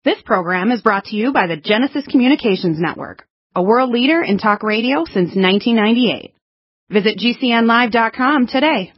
This program is brought to you by the Genesis Communications Network, a world leader in talk radio since 1998. Visit GCNlive.com today.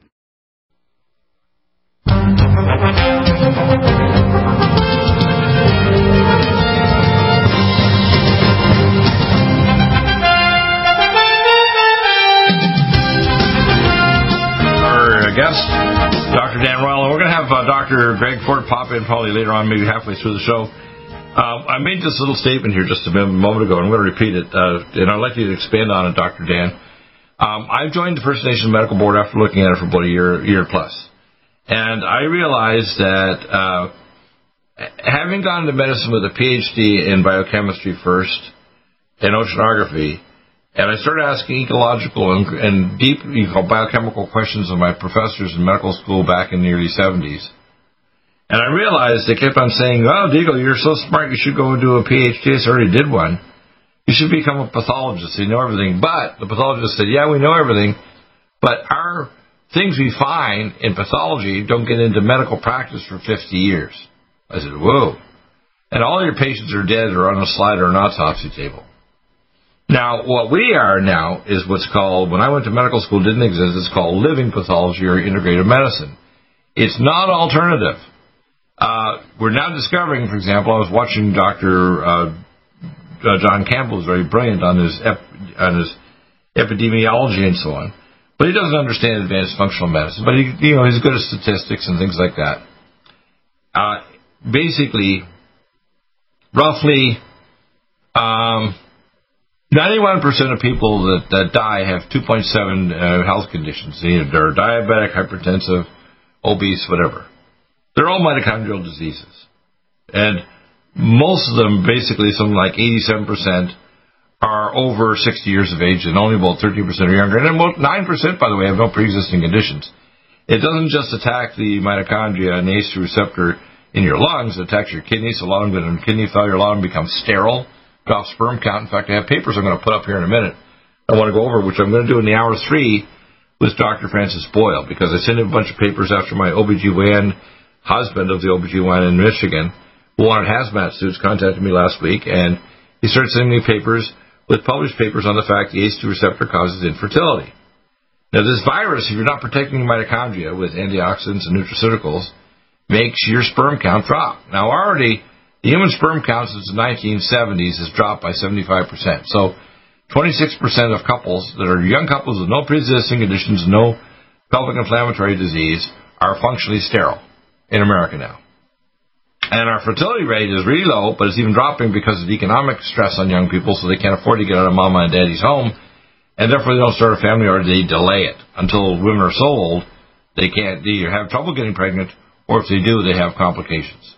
Our guest, Dr. Dan Royal, and we're going to have Dr. Greg Ford pop in probably later on, maybe halfway through the show. I made this little statement here just a moment ago, and I'm going to repeat it, and I'd like you to expand on it, Dr. Dan. I've joined the First Nations Medical Board after looking at it for about a year plus. And I realized that having gone into medicine with a PhD in biochemistry first, and oceanography, and I started asking ecological and deep biochemical questions of my professors in medical school back in the early 70s. And I realized they kept on saying, "Oh, Deagle, you're so smart, you should go and do a PhD." I already did one. You should become a pathologist. You know everything. But the pathologist said, "Yeah, we know everything, but our things we find in pathology don't get into medical practice for 50 years. I said, "Whoa." And all your patients are dead or on a slide or an autopsy table. Now, what we are now is what's called, when I went to medical school, didn't exist, it's called living pathology or integrative medicine. It's not alternative. We're now discovering, for example, I was watching Dr. John Campbell, is very brilliant on his epidemiology and so on, but he doesn't understand advanced functional medicine, but he's good at statistics and things like that. Basically, roughly 91% of people that die have 2.7 health conditions. They're diabetic, hypertensive, obese, whatever. They're all mitochondrial diseases. And most of them, basically something like 87%, are over 60 years of age, and only about 13% are younger. And about 9%, by the way, have no pre-existing conditions. It doesn't just attack the mitochondria and the ACE2 receptor in your lungs, it attacks your kidneys. A lot of them get kidney failure, a lot of them become sterile, drop sperm count. In fact, I have papers I'm going to put up here in a minute I want to go over, which I'm going to do in the hour 3 with Dr. Francis Boyle, because I sent him a bunch of papers after my OBGYN husband of the OBGYN in Michigan, who wanted hazmat suits, contacted me last week, and he started sending me papers with published papers on the fact the ACE2 receptor causes infertility. Now, this virus, if you're not protecting the mitochondria with antioxidants and nutraceuticals, makes your sperm count drop. Now, already, the human sperm count since the 1970s has dropped by 75%. So 26% of couples that are young couples with no pre-existing conditions, no pelvic inflammatory disease, are functionally sterile in America now. And our fertility rate is really low, but it's even dropping because of the economic stress on young people, so they can't afford to get out of mama and daddy's home, and therefore they don't start a family, or they delay it until women are so old they can't either have trouble getting pregnant, or if they do, they have complications.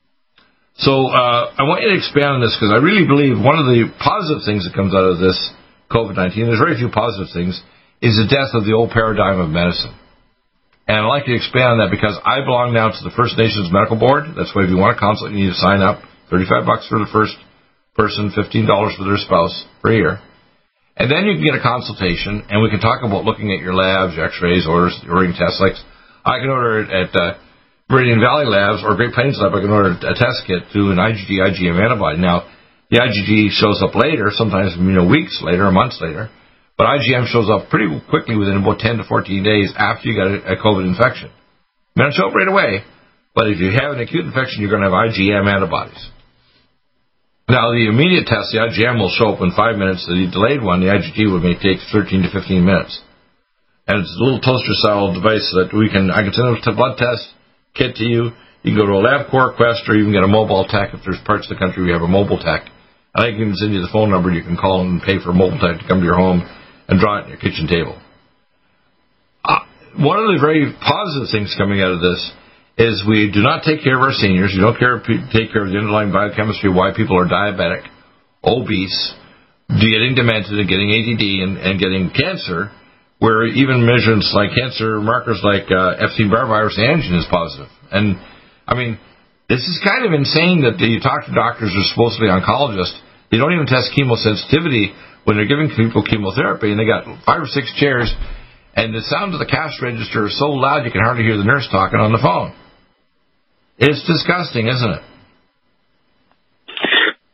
So I want you to expand on this, because I really believe one of the positive things that comes out of this COVID-19, there's very few positive things, is the death of the old paradigm of medicine. And I'd like to expand on that, because I belong now to the First Nations Medical Board. That's why if you want a consult, you need to sign up. $35 for the first person, $15 for their spouse per year. And then you can get a consultation, and we can talk about looking at your labs, your x-rays, ordering tests. Like I can order it at Meridian Valley Labs or Great Plains Lab. I can order a test kit to an IgG, IgM antibody. Now, the IgG shows up later, sometimes weeks later or months later. But IgM shows up pretty quickly within about 10 to 14 days after you got a COVID infection. It may not show up right away, but if you have an acute infection, you're going to have IgM antibodies. Now, the immediate test, the IgM will show up in 5 minutes. The delayed one, the IgG, may take 13 to 15 minutes. And it's a little toaster-style device that I can send a blood test kit to you. You can go to a LabCorp, Quest, or you can get a mobile tech. If there's parts of the country we have a mobile tech. And I can send you the phone number. You can call and pay for a mobile tech to come to your home and draw it on your kitchen table. One of the very positive things coming out of this is we do not take care of our seniors. We don't take care of the underlying biochemistry of why people are diabetic, obese, getting demented, and getting ADD, and getting cancer, where even measurements like cancer markers like Epstein-Barr virus antigen is positive. And, I mean, this is kind of insane that you talk to doctors who are supposedly oncologists. They don't even test chemosensitivity when they're giving people chemotherapy, and they got 5 or 6 chairs, and the sound of the cash register is so loud you can hardly hear the nurse talking on the phone. It's disgusting, isn't it?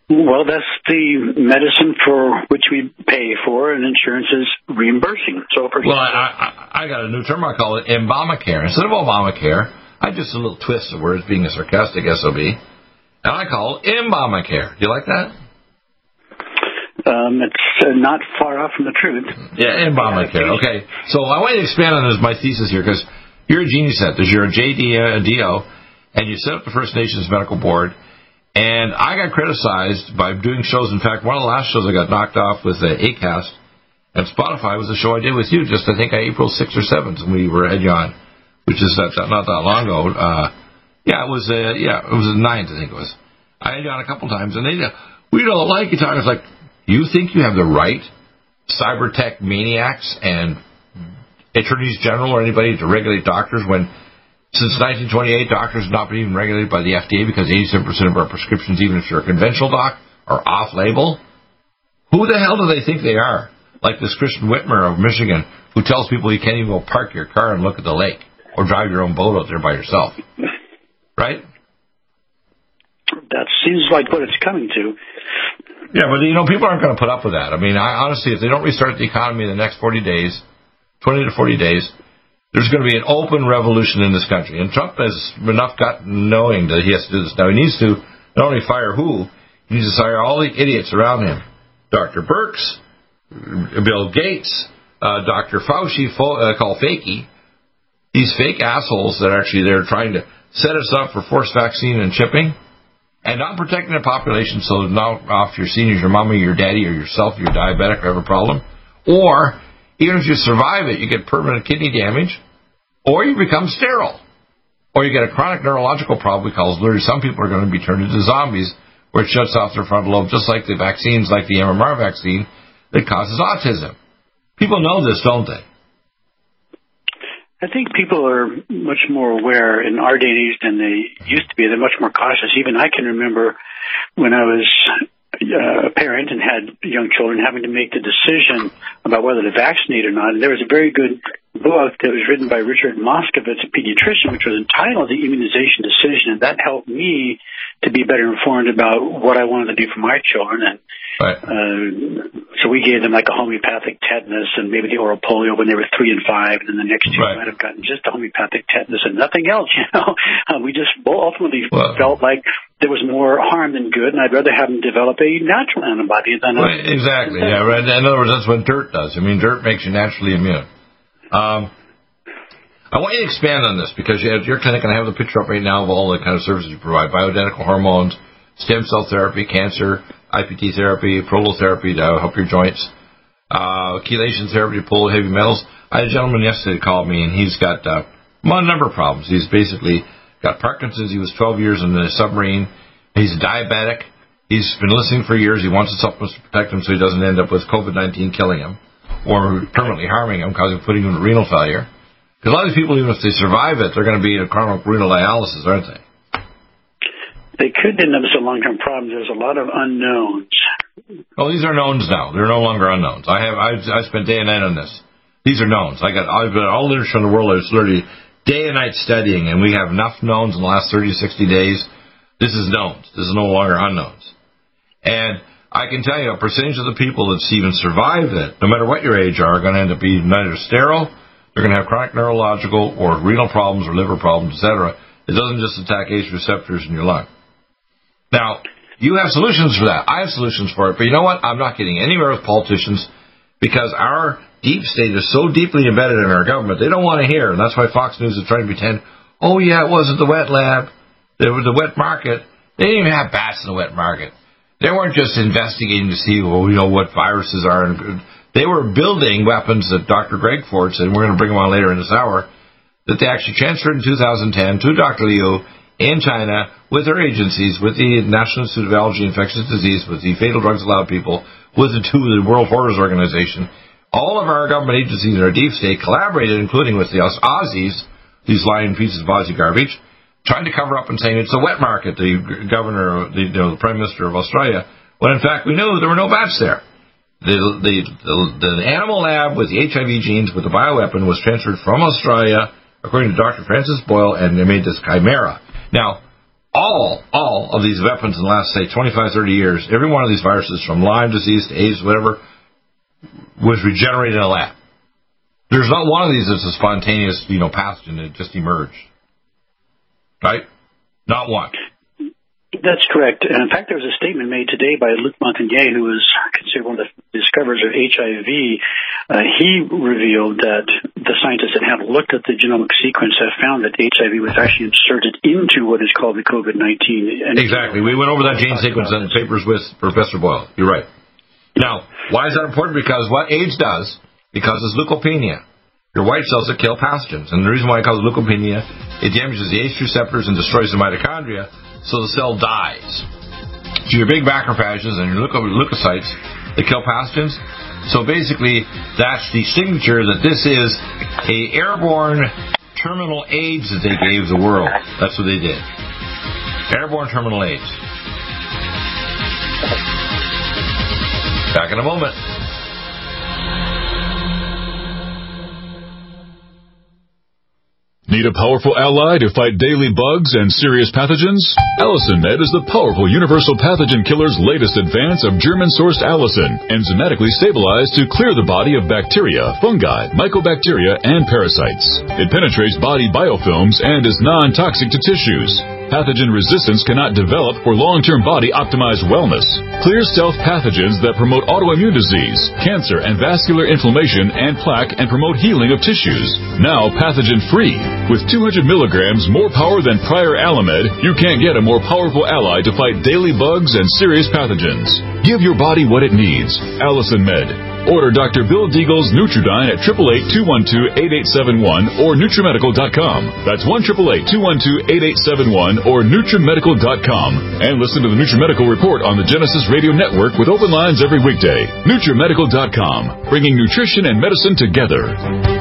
Well, that's the medicine for which we pay for, and insurance is reimbursing. So, well, I got a new term. I call it Obamacare. Instead of Obamacare, I just a little twist of words, being a sarcastic SOB, and I call it Obamacare. Do you like that? It's not far off from the truth. Yeah, Obamacare. Okay, so I want you to expand on this, my thesis here, because you're a genius at this. You're a JDO, and you set up the First Nations Medical Board. And I got criticized by doing shows. In fact, one of the last shows I got knocked off with Acast, and Spotify was a show I did with you just, I think, April 6th or 7th, when we had you on, which is not that long ago. It was the 9th, I think it was. I had you on a couple times, and they we don't like you talking. It's like, you think you have the right cyber tech maniacs and attorneys general or anybody to regulate doctors when since 1928, doctors have not been even regulated by the FDA because 87% of our prescriptions, even if you're a conventional doc, are off-label? Who the hell do they think they are? Like this Christian Whitmer of Michigan, who tells people you can't even go park your car and look at the lake or drive your own boat out there by yourself. Right? That seems like what it's coming to. Yeah, but, people aren't going to put up with that. I mean, honestly, if they don't restart the economy in the next 20 to 40 days, there's going to be an open revolution in this country. And Trump has enough gut knowing that he has to do this. Now, he needs to not only fire who, he needs to fire all the idiots around him. Dr. Birx, Bill Gates, Dr. Fauci, called Fakey. These fake assholes that actually they're trying to set us up for forced vaccine and chipping and not protecting the population so not off your seniors, your mommy, your daddy, or yourself, you're diabetic or have a problem. Or even if you survive it, you get permanent kidney damage, or you become sterile, or you get a chronic neurological problem because literally some people are going to be turned into zombies where it shuts off their frontal lobe, just like the vaccines, like the MMR vaccine that causes autism. People know this, don't they? I think people are much more aware in our day and age than they used to be. They're much more cautious. Even I can remember when I was a parent and had young children having to make the decision about whether to vaccinate or not. And there was a very good book that was written by Richard Moskovitz, a pediatrician, which was entitled The Immunization Decision, and that helped me to be better informed about what I wanted to do for my children. And right. So we gave them like a homeopathic tetanus and maybe the oral polio when they were 3 and 5, and then the next year might have gotten just a homeopathic tetanus and nothing else. We just ultimately felt like there was more harm than good, and I'd rather have them develop a natural antibody than exactly. Yeah, right. In other words, that's what dirt does. I mean, dirt makes you naturally immune. I want you to expand on this because you have your clinic, and I have the picture up right now of all the kind of services you provide: bioidentical hormones, stem cell therapy, cancer, IPT therapy, prolotherapy to help your joints, chelation therapy to pull heavy metals. I had a gentleman yesterday called me, and he's got a number of problems. He's basically got Parkinson's. He was 12 years in the submarine. He's a diabetic. He's been listening for years. He wants the supplements to protect him so he doesn't end up with COVID-19 killing him or permanently harming him, putting him in renal failure. Because a lot of these people, even if they survive it, they're going to be in chronic renal dialysis, aren't they? They could end up with some long-term problems. There's a lot of unknowns. Oh, these are knowns now. They're no longer unknowns. I spent day and night on this. These are knowns. I've been all literature in the world. I was literally day and night studying, and we have enough knowns in the last 30 to 60 days. This is knowns. This is no longer unknowns. And I can tell you a percentage of the people that even survive it, no matter what your age are going to end up being either sterile, they're going to have chronic neurological or renal problems or liver problems, etc. It doesn't just attack ACE receptors in your lung. Now, you have solutions for that. I have solutions for it. But you know what? I'm not getting anywhere with politicians because our deep state is so deeply embedded in our government, they don't want to hear. And that's why Fox News is trying to pretend, oh, yeah, it wasn't the wet lab. It was the wet market. They didn't even have bats in the wet market. They weren't just investigating to see, what viruses are. They were building weapons that Dr. Greg Ford said, and we're going to bring him on later in this hour, that they actually transferred in 2010 to Dr. Liu in China with their agencies, with the National Institute of Allergy and Infectious Disease, with the Fatal Drugs Allowed people, with the World Health Organization. All of our government agencies in our deep state collaborated, including with the Aussies, these lying pieces of Aussie garbage, trying to cover up and saying it's the wet market, the governor, the Prime Minister of Australia, when in fact we knew there were no bats there. The animal lab with the HIV genes with the bioweapon was transferred from Australia, according to Dr. Francis Boyle, and they made this chimera. Now, all of these weapons in the last, say, 25, 30 years, every one of these viruses, from Lyme disease to AIDS, whatever, was regenerated in a lab. There's not one of these that's a spontaneous, pathogen that just emerged. Right? Not one. That's correct. And in fact, there was a statement made today by Luc Montagnier, who was considered one of the discoverers of HIV. He revealed that the scientists that have looked at the genomic sequence have found that HIV was actually inserted into what is called the COVID-19. Exactly. We went over that gene sequence in papers with Professor Boyle. You're right. Now, why is that important? Because what AIDS does, because it's leukopenia. Your white cells that kill pathogens. And the reason why I call it leukopenia, it damages the ACE receptors and destroys the mitochondria, so the cell dies. So your big macrophages and your leukocytes, they kill pathogens. So basically, that's the signature that this is a airborne terminal AIDS that they gave the world. That's what they did. Airborne terminal AIDS. Back in a moment. Need a powerful ally to fight daily bugs and serious pathogens? Allicin Med is the powerful universal pathogen killer's latest advance of German-sourced allicin, enzymatically stabilized to clear the body of bacteria, fungi, mycobacteria, and parasites. It penetrates body biofilms and is non-toxic to tissues. Pathogen resistance cannot develop for long-term body-optimized wellness. Clear stealth pathogens that promote autoimmune disease, cancer, and vascular inflammation and plaque and promote healing of tissues. Now pathogen-free. With 200 milligrams more power than prior Alamed, you can't get a more powerful ally to fight daily bugs and serious pathogens. Give your body what it needs. Allicin Med. Order Dr. Bill Deagle's Nutridyne at 888-212-8871 or NutriMedical.com. That's 1-888-212-8871 or NutriMedical.com. And listen to the NutriMedical Report on the Genesis Radio Network with open lines every weekday. NutriMedical.com, bringing nutrition and medicine together.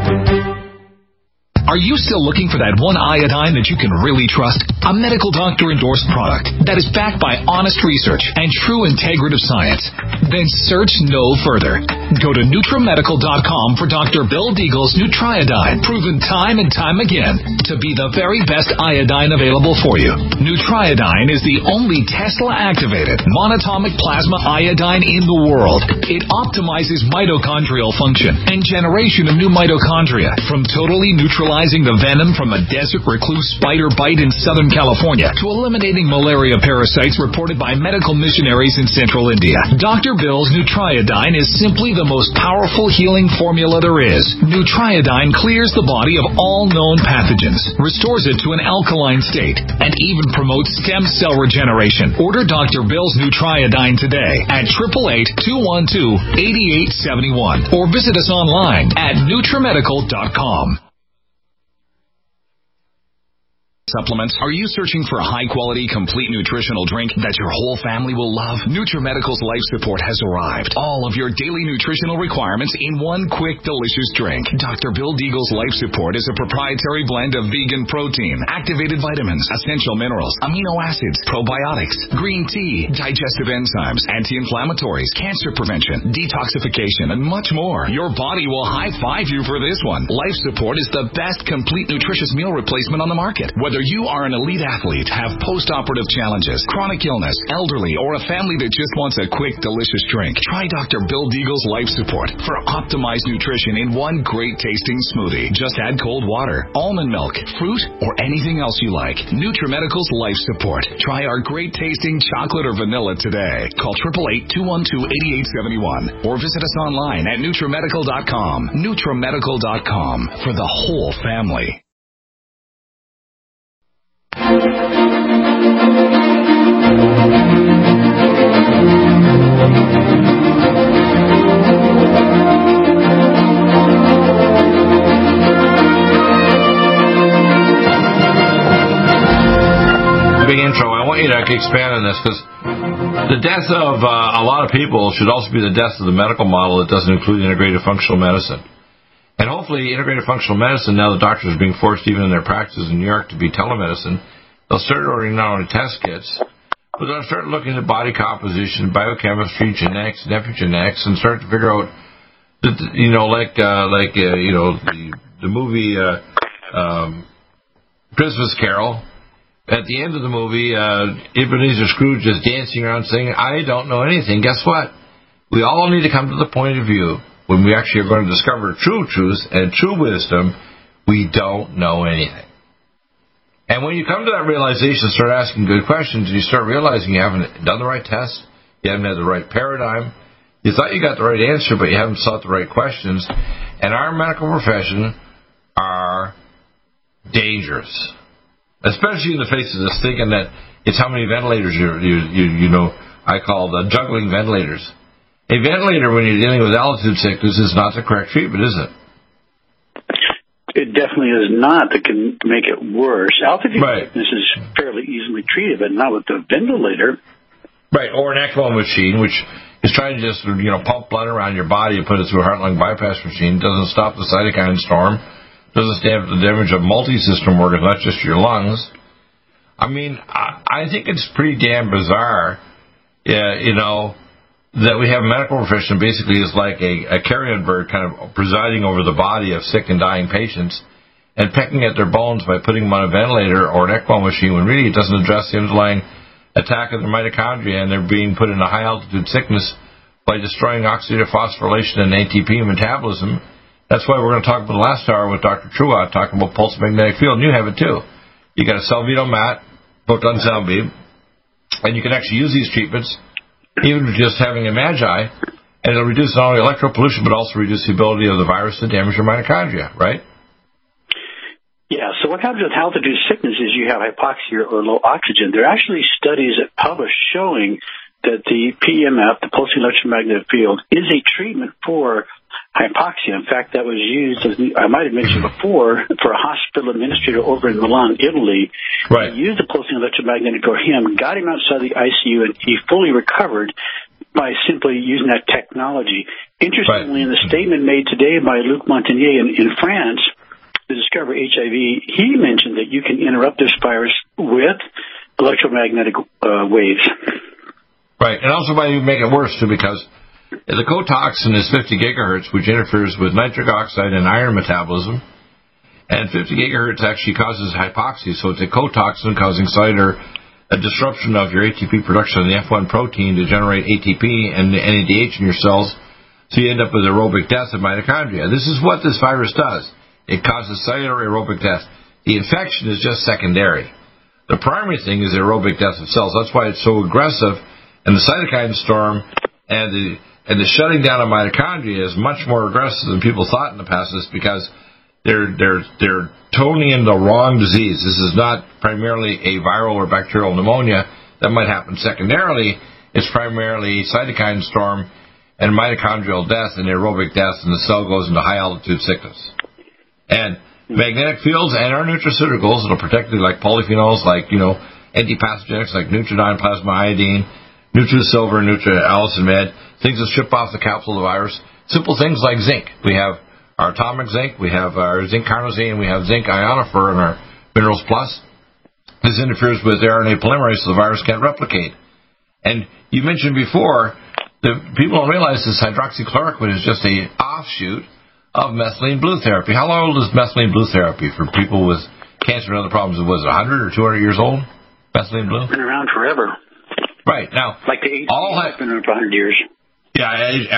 Are you still looking for that one iodine that you can really trust? A medical doctor-endorsed product that is backed by honest research and true integrative science? Then search no further. Go to NutriMedical.com for Dr. Bill Deagle's Nutriodine, proven time and time again to be the very best iodine available for you. Nutriodine is the only Tesla-activated monatomic plasma iodine in the world. It optimizes mitochondrial function and generation of new mitochondria from totally neutralizing the venom from a desert recluse spider bite in Southern California to eliminating malaria parasites reported by medical missionaries in central India. Dr. Bill's Nutriodine is simply the most powerful healing formula there is. Nutriodine clears the body of all known pathogens, restores it to an alkaline state, and even promotes stem cell regeneration. Order Dr. Bill's Nutriodine today at 888-212-8871 or visit us online at NutriMedical.com. Supplements. Are you searching for a high-quality, complete nutritional drink that your whole family will love? NutriMedical's Life Support has arrived. All of your daily nutritional requirements in one quick, delicious drink. Dr. Bill Deagle's Life Support is a proprietary blend of vegan protein, activated vitamins, essential minerals, amino acids, probiotics, green tea, digestive enzymes, anti-inflammatories, cancer prevention, detoxification, and much more. Your body will high-five you for this one. Life Support is the best complete nutritious meal replacement on the market. Whether you are an elite athlete, have post-operative challenges, chronic illness, elderly, or a family that just wants a quick, delicious drink, try Dr. Bill Deagle's Life Support for optimized nutrition in one great-tasting smoothie. Just add cold water, almond milk, fruit, or anything else you like. NutriMedical's Life Support. Try our great-tasting chocolate or vanilla today. Call 888-212-8871 or visit us online at NutriMedical.com. NutriMedical.com for the whole family. Big intro. I want you to expand on this because the death of a lot of people should also be the death of the medical model that doesn't include integrative functional medicine. And hopefully integrative functional medicine, now the doctors are being forced even in their practices in New York to be telemedicine, they'll start ordering not only test kits, but they'll start looking at body composition, biochemistry, genetics, and epigenetics, and start to figure out that, the movie Christmas Carol, at the end of the movie, Ebenezer Scrooge is dancing around saying, I don't know anything. Guess what? We all need to come to the point of view when we actually are going to discover true truth and true wisdom, we don't know anything. And when you come to that realization, start asking good questions, and you start realizing you haven't done the right test, you haven't had the right paradigm, you thought you got the right answer, but you haven't sought the right questions. And our medical profession are dangerous, especially in the face of this thinking that it's how many ventilators you know. I call the juggling ventilators. A ventilator, when you're dealing with altitude sickness, is not the correct treatment, is it? It definitely is not. That can make it worse. Altitude right. sickness is fairly easily treated, but not with the ventilator. Right, or an ECMO machine, which is trying to just pump blood around your body and put it through a heart-lung bypass machine. Doesn't stop the cytokine storm. Doesn't stop the damage of multi-system organs, not just your lungs. I mean, I think it's pretty damn bizarre, that we have a medical profession basically is like a carrion bird kind of presiding over the body of sick and dying patients and pecking at their bones by putting them on a ventilator or an ECMO machine when really it doesn't address the underlying attack of the mitochondria, and they're being put in a high-altitude sickness by destroying oxidative phosphorylation and ATP metabolism. That's why we're going to talk about the last hour with Dr. Truott, talking about pulse magnetic field, and you have it too. You got a Celvito mat, proton sound beam, and you can actually use these treatments even just having a magi, and it'll reduce not only electropollution but also reduce the ability of the virus to damage your mitochondria, right? Yeah, so what happens with altitude sickness is you have hypoxia or low oxygen. There are actually studies that published showing that the PEMF, the pulsing electromagnetic field, is a treatment for hypoxia. In fact, that was used, as I might have mentioned before, for a hospital administrator over in Milan, Italy. Right. He used the pulsing electromagnetic for him, got him outside the ICU, and he fully recovered by simply using that technology. Interestingly, in the statement made today by Luc Montagnier in France to discover HIV, he mentioned that you can interrupt this virus with electromagnetic waves. Right, and also by make it worse, too, because the cotoxin is 50 gigahertz, which interferes with nitric oxide and iron metabolism. And 50 gigahertz actually causes hypoxia, so it's a cotoxin causing a disruption of your ATP production of the F1 protein to generate ATP and the NADH in your cells, so you end up with aerobic death of mitochondria. This is what this virus does. It causes cellular aerobic death. The infection is just secondary. The primary thing is aerobic death of cells. That's why it's so aggressive, and the cytokine storm and the shutting down of mitochondria is much more aggressive than people thought in the past. Is because they're toning in the wrong disease. This is not primarily a viral or bacterial pneumonia that might happen secondarily. It's primarily cytokine storm and mitochondrial death and aerobic death, and the cell goes into high altitude sickness. And magnetic fields and our nutraceuticals that'll protect you, like polyphenols, like antipathogenics like Nutriodine, plasma iodine, Nutrisilver, Nutri-Allison Med, things that strip off the capsule of the virus. Simple things like zinc. We have our atomic zinc, we have our zinc carnosine, we have zinc ionophore in our Minerals Plus. This interferes with RNA polymerase so the virus can't replicate. And you mentioned before, that people don't realize this hydroxychloroquine is just an offshoot of methylene blue therapy. How old is methylene blue therapy for people with cancer and other problems? Was it 100 or 200 years old, methylene blue? It's been around forever. Right. Now, like the HCL has been around for 100 years. Yeah,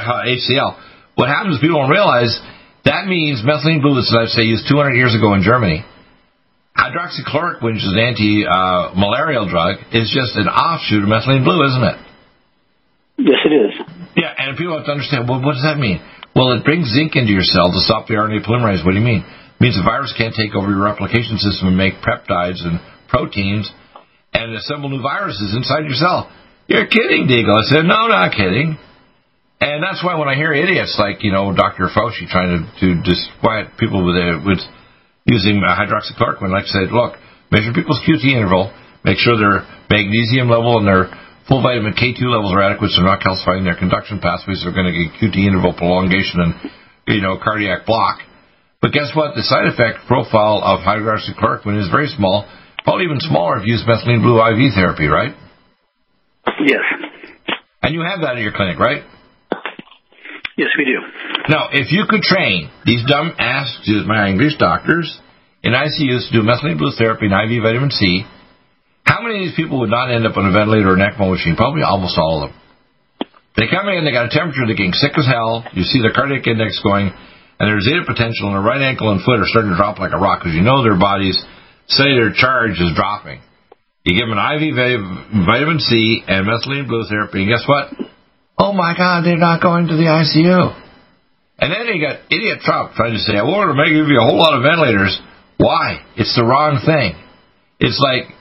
HCL. What happens is people don't realize that means methylene blue, as I say, used 200 years ago in Germany. Hydroxychloroquine, which is an anti-malarial drug, is just an offshoot of methylene blue, isn't it? Yes, it is. Yeah, and people have to understand, well, what does that mean? Well, it brings zinc into your cell to stop the RNA polymerase. What do you mean? It means the virus can't take over your replication system and make peptides and proteins and assemble new viruses inside your cell. You're kidding, Deagle. I said, no, not kidding. And that's why when I hear idiots like, Dr. Fauci trying to disquiet people with using hydroxychloroquine, like I said, look, measure people's QT interval, make sure their magnesium level and their full vitamin K2 levels are adequate so they're not calcifying their conduction pathways. They're going to get QT interval prolongation and, cardiac block. But guess what? The side effect profile of hydroxychloroquine is very small. Probably even smaller if you use methylene blue IV therapy, right? Yes. And you have that at your clinic, right? Yes, we do. Now, if you could train these dumb ass, my English doctors in ICUs to do methylene blue therapy and IV vitamin C, many of these people would not end up on a ventilator or an ECMO machine? Probably almost all of them. They come in, they got a temperature, they're getting sick as hell. You see their cardiac index going, and their zeta potential in their right ankle and foot are starting to drop like a rock because you know their body's cellular charge is dropping. You give them an IV vitamin C and methylene blue therapy, and guess what? Oh, my God, they're not going to the ICU. And then you got idiot Trump trying to say, I want to give you a whole lot of ventilators. Why? It's the wrong thing. It's like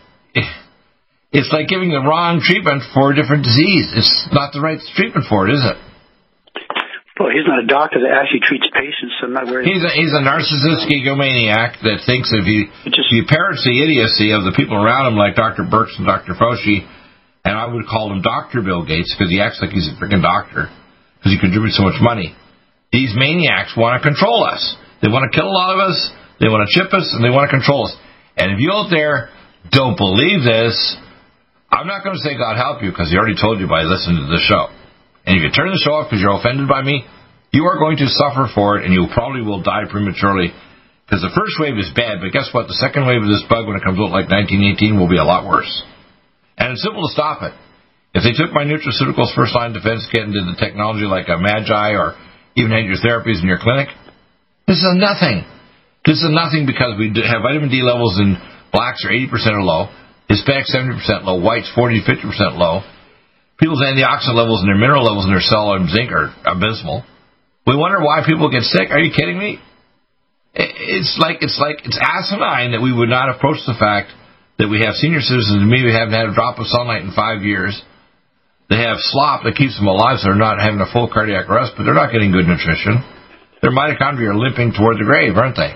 giving the wrong treatment for a different disease. It's not the right treatment for it, is it? Well, he's not a doctor that actually treats patients, so I'm not worried. He's a narcissistic egomaniac that thinks if he parrots the idiocy of the people around him, like Dr. Birx and Dr. Fauci, and I would call him Dr. Bill Gates because he acts like he's a freaking doctor because he contributes so much money. These maniacs want to control us. They want to kill a lot of us, they want to chip us, and they want to control us. And if you out there don't believe this, I'm not going to say God help you because he already told you by listening to this show. And if you turn the show off because you're offended by me, you are going to suffer for it, and you probably will die prematurely. Because the first wave is bad, but guess what? The second wave of this bug, when it comes out like 1918, will be a lot worse. And it's simple to stop it. If they took my nutraceuticals first-line defense kit and did the technology like a Magi or even had your therapies in your clinic, this is nothing. This is nothing because we have vitamin D levels in blacks are 80% or low, Hispanics 70% low, whites 40 to 50% low. People's antioxidant levels and their mineral levels in their cell and zinc are abysmal. We wonder why people get sick. Are you kidding me? It's asinine that we would not approach the fact that we have senior citizens who maybe haven't had a drop of sunlight in 5 years. They have slop that keeps them alive, so they're not having a full cardiac arrest, but they're not getting good nutrition. Their mitochondria are limping toward the grave, aren't they?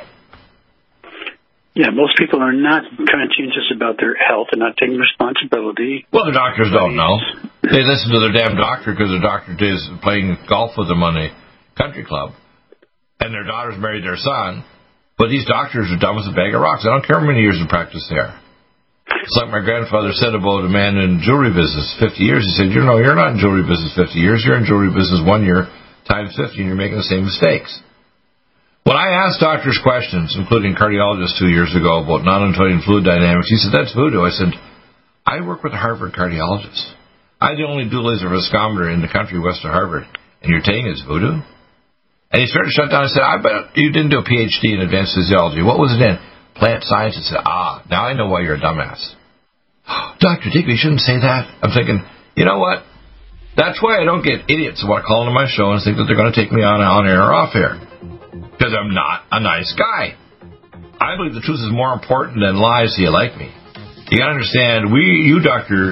Yeah, most people are not conscientious about their health and not taking responsibility. Well, the doctors don't know. They listen to their damn doctor because the doctor is playing golf with them on a country club, and their daughters married their son. But these doctors are dumb as a bag of rocks. I don't care how many years of practice they are. It's like my grandfather said about a man in jewelry business, 50 years. He said, you're not in jewelry business 50 years. You're in jewelry business 1 year times 50, and you're making the same mistakes. When I asked doctors questions, including cardiologists 2 years ago, about non-Newtonian fluid dynamics, he said, that's voodoo. I said, I work with a Harvard cardiologist. I'm the only dual laser viscometer in the country west of Harvard, and you're saying it's voodoo? And he started to shut down and said, I bet you didn't do a PhD in advanced physiology. What was it in? Plant science. I said, now I know why you're a dumbass. Dr. Digby, you shouldn't say that. I'm thinking, you know what? That's why I don't get idiots who want to call into my show and think that they're going to take me on air or off air. Because I'm not a nice guy. I believe the truth is more important than lies so you like me. You got to understand, Dr.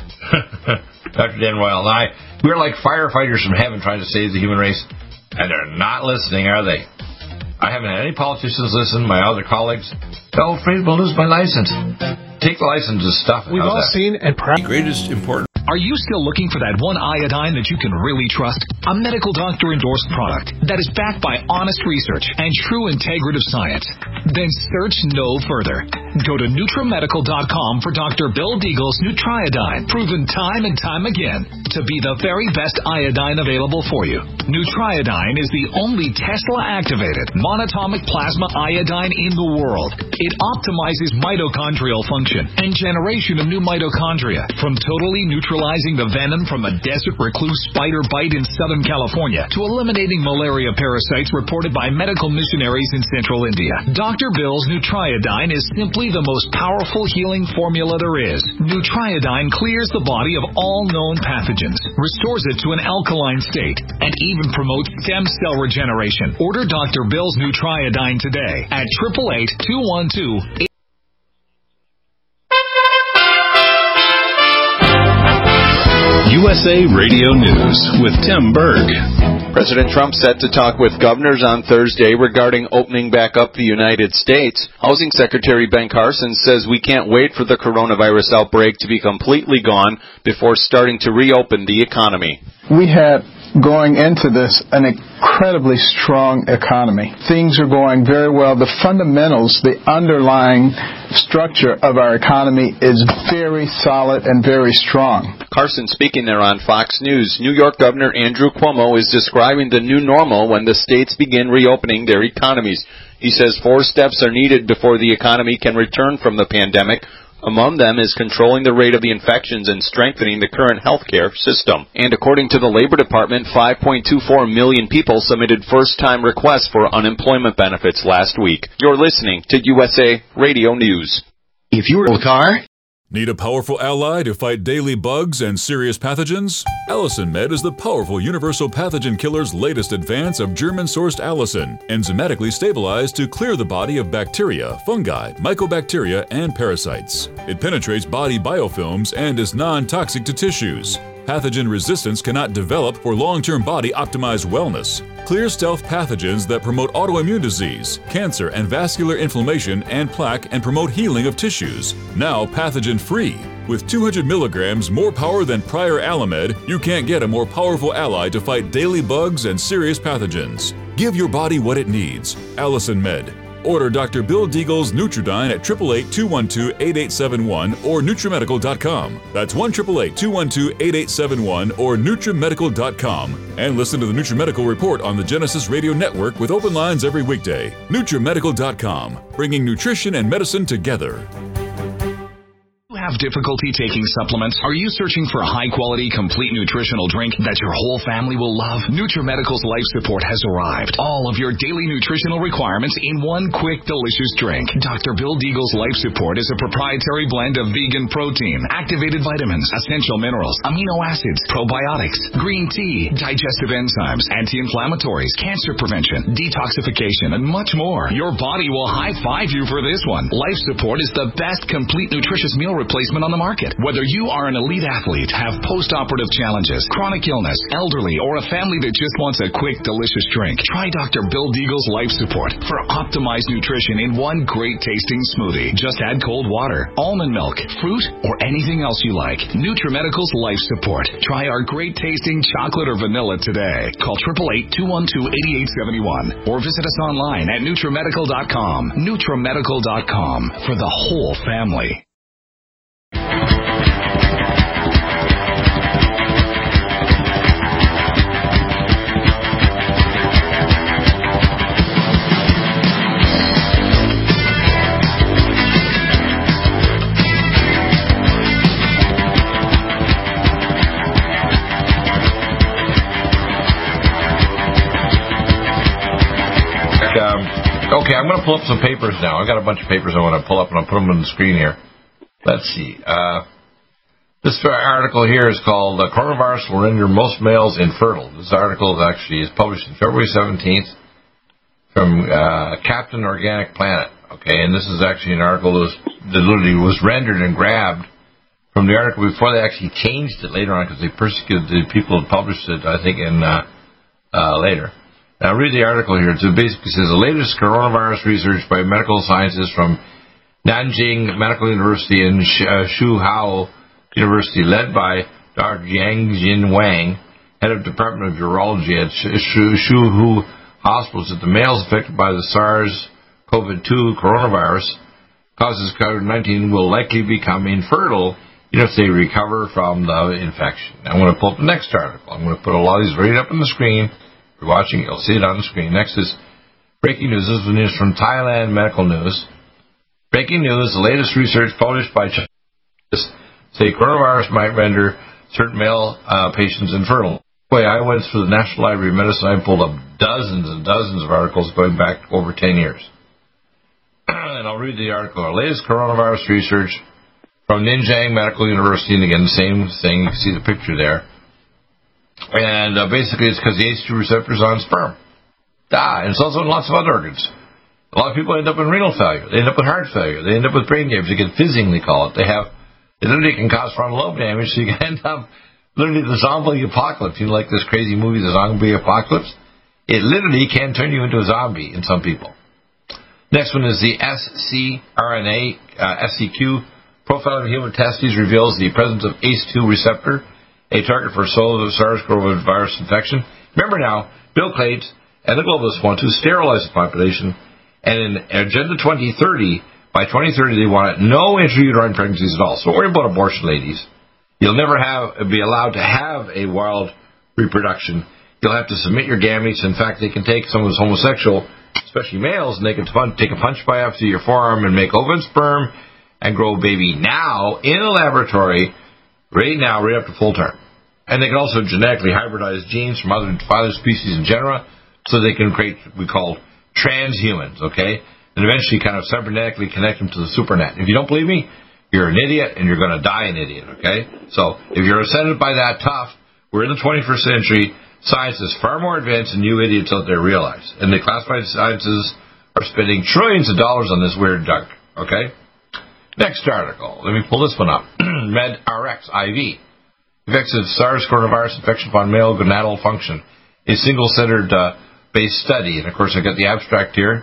Dan Royal and I, we're like firefighters from heaven trying to save the human race. And they're not listening, are they? I haven't had any politicians listen, my other colleagues. Oh, afraid we'll lose my license. Take the license and stuff it. We've all seen and greatest important. Are you still looking for that one iodine that you can really trust? A medical doctor endorsed product that is backed by honest research and true integrative science? Then search no further. Go to NutriMedical.com for Dr. Bill Deagle's Nutriodine, proven time and time again to be the very best iodine available for you. Nutriodine is the only Tesla-activated monatomic plasma iodine in the world. It optimizes mitochondrial function and generation of new mitochondria, from totally neutralizing the venom from a desert recluse spider bite in Southern California to eliminating malaria parasites reported by medical missionaries in Central India. Dr. Bill's Nutriodine is simply the most powerful healing formula there is. Nutriodine clears the body of all known pathogens, restores it to an alkaline state, and even promotes stem cell regeneration. Order Dr. Bill's Nutriodine today at 888-212-8. USA Radio News with Tim Berg. President Trump set to talk with governors on Thursday regarding opening back up the United States. Housing Secretary Ben Carson says we can't wait for the coronavirus outbreak to be completely gone before starting to reopen the economy. We had, going into this, an incredibly strong economy. Things are going very well. The fundamentals, the underlying structure of our economy is very solid and very strong. Carson speaking there on Fox News. New York Governor Andrew Cuomo is describing the new normal when the states begin reopening their economies. He says 4 steps are needed before the economy can return from the pandemic. Among them is controlling the rate of the infections and strengthening the current healthcare system. And according to the Labor Department, 5.24 million people submitted first-time requests for unemployment benefits last week. You're listening to USA Radio News. If you're in a car... Need a powerful ally to fight daily bugs and serious pathogens? Allicin Med is the powerful universal pathogen killer's latest advance of German-sourced allicin, enzymatically stabilized to clear the body of bacteria, fungi, mycobacteria, and parasites. It penetrates body biofilms and is non-toxic to tissues. Pathogen resistance cannot develop for long-term body-optimized wellness. Clear stealth pathogens that promote autoimmune disease, cancer and vascular inflammation and plaque and promote healing of tissues. Now pathogen-free. With 200 milligrams more power than prior Alamed, you can't get a more powerful ally to fight daily bugs and serious pathogens. Give your body what it needs. Allicin Med. Order Dr. Bill Deagle's Nutridyne at 888-212-8871 or NutriMedical.com. That's 1-888-212-8871 or NutriMedical.com. And listen to the NutriMedical Report on the Genesis Radio Network with open lines every weekday. NutriMedical.com, bringing nutrition and medicine together. Have difficulty taking supplements? Are you searching for a high-quality, complete nutritional drink that your whole family will love? NutriMedical's Life Support has arrived. All of your daily nutritional requirements in one quick, delicious drink. Dr. Bill Deagle's Life Support is a proprietary blend of vegan protein, activated vitamins, essential minerals, amino acids, probiotics, green tea, digestive enzymes, anti-inflammatories, cancer prevention, detoxification, and much more. Your body will high-five you for this one. Life Support is the best complete nutritious meal replacement on the market. Whether you are an elite athlete, have post-operative challenges, chronic illness, elderly, or a family that just wants a quick, delicious drink, try Dr. Bill Deagle's Life Support for optimized nutrition in one great-tasting smoothie. Just add cold water, almond milk, fruit, or anything else you like. NutriMedical's Life Support. Try our great-tasting chocolate or vanilla today. Call 888-212-8871 or visit us online at NutriMedical.com. NutriMedical.com for the whole family. Okay, I'm going to pull up some papers now. I've got a bunch of papers I want to pull up, and I'll put them on the screen here. Let's see. This article here is called Coronavirus Will Render Most Males Infertile. This article is published on February 17th from Captain Organic Planet. Okay, and this is actually an article that literally was rendered and grabbed from the article before they actually changed it later on because they persecuted the people who published it, I think, later. Now, read the article here. It basically says, the latest coronavirus research by medical scientists from Nanjing Medical University and Shuhao University, led by Dr. Jiangjin Wang, head of Department of Urology at Shuhu Hospital, that the males affected by the SARS-CoV-2 coronavirus causes COVID-19 will likely become infertile if they recover from the infection. I'm going to pull up the next article. I'm going to put a lot of these right up on the screen. If you're watching, you'll see it on the screen. Next is breaking news. This is news from Thailand Medical News. Breaking news, the latest research published by China say coronavirus might render certain male patients infertile. Anyway, I went through the National Library of Medicine. I pulled up dozens and dozens of articles going back over 10 years. And I'll read the article. Our latest coronavirus research from Nanjing Medical University, and again, the same thing. You can see the picture there. And basically it's because the ACE2 receptor is on sperm. And it's also in lots of other organs. A lot of people end up in renal failure. They end up with heart failure. They end up with brain damage. They get fizzing, they call it. It literally can cause frontal lobe damage, so you can end up literally the zombie apocalypse. You know, like this crazy movie, The Zombie Apocalypse? It literally can turn you into a zombie in some people. Next one is the scRNA, SEQ profile of human testes reveals the presence of ACE2 receptor, a target for SARS-CoV virus infection. Remember now, Bill Gates and the globalists want to sterilize the population, and in Agenda 2030, by 2030 they want no intrauterine pregnancies at all. So don't worry about abortion, ladies. You'll never be allowed to have a wild reproduction. You'll have to submit your gametes. In fact, they can take someone who's homosexual, especially males, and they can take a punch biopsy of your forearm and make ovum sperm, and grow a baby now in a laboratory right up to full term. And they can also genetically hybridize genes from other species in genera so they can create what we call transhumans, okay? And eventually kind of cybernetically connect them to the supernet. If you don't believe me, you're an idiot and you're going to die an idiot, okay? So if you're offended by that, tough. We're in the 21st century. Science is far more advanced than you idiots out there realize. And the classified sciences are spending trillions of dollars on this weird junk, okay? Next article. Let me pull this one up. MedRx IV. Effects of SARS coronavirus infection upon male gonadal function. A single-centered based study. And, of course, I got the abstract here.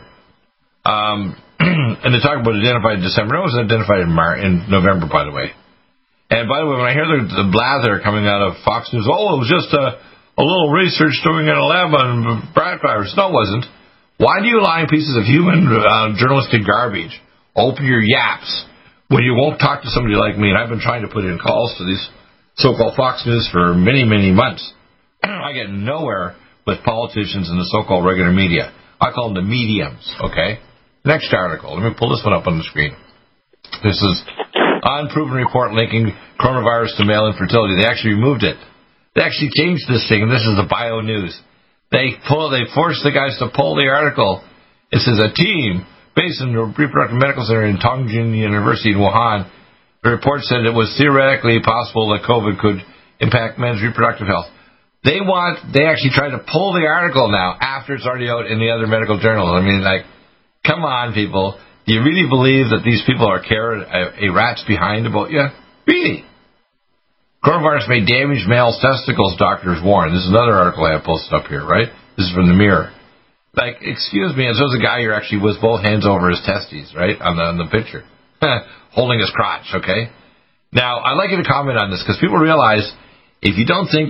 And they talk about identified in December. It was identified in November, by the way. And by the way, when I hear the blather coming out of Fox News, it was just a little research doing in a lab on rat virus. No, it wasn't. Why do you lie pieces of human journalistic garbage? Open your yaps when you won't talk to somebody like me. And I've been trying to put in calls to these so-called Fox News for many, many months. I get nowhere with politicians and the so-called regular media. I call them the mediums, okay? Next article. Let me pull this one up on the screen. This is unproven report linking coronavirus to male infertility. They actually removed it. They actually changed this thing, and this is the Bio News. They forced the guys to pull the article. It says a team based in the Reproductive Medical Center in Tongjin University in Wuhan. The report said it was theoretically possible that COVID could impact men's reproductive health. They actually tried to pull the article now after it's already out in the other medical journals. I mean, like, come on, people. Do you really believe that these people are a rat's behind about you? Really? Coronavirus may damage male testicles, doctors warn. This is another article I have posted up here, right? This is from the Mirror. Like, excuse me, and so there's a guy here actually with both hands over his testes, right, on the picture, holding his crotch, okay? Now, I'd like you to comment on this, because people realize if you don't think